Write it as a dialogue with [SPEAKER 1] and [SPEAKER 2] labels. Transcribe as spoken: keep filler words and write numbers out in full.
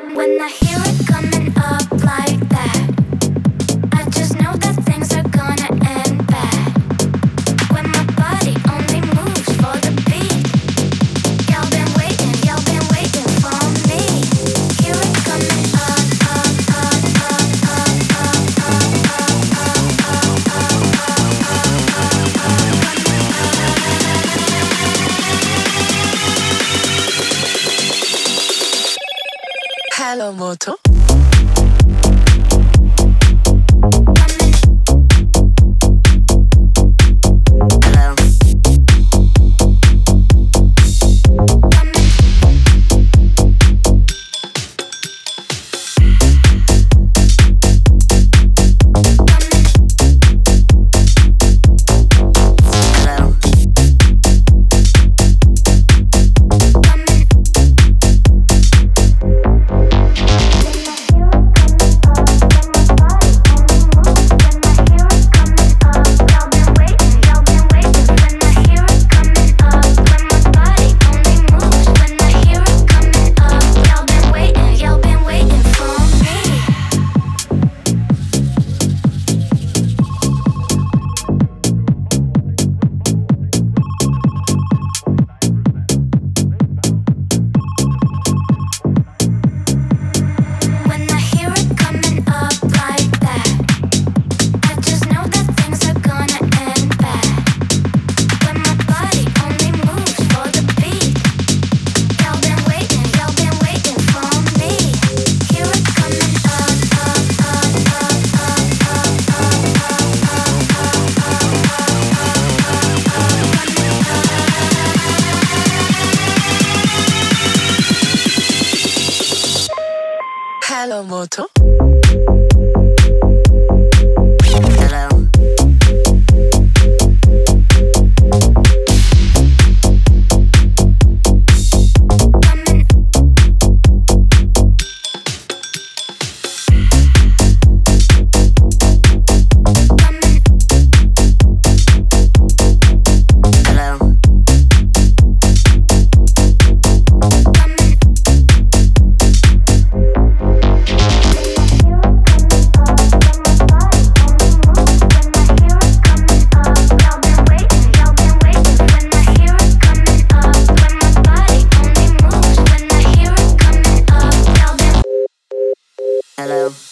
[SPEAKER 1] When I hear it coming up like that, I just know that things are gonna end bad. When my body only moves for the beat, y'all been waiting, y'all been waiting for me. Hear it coming up, up, up, up, up, up, up,
[SPEAKER 2] Hello, Moto. Hello, Moto. Hello.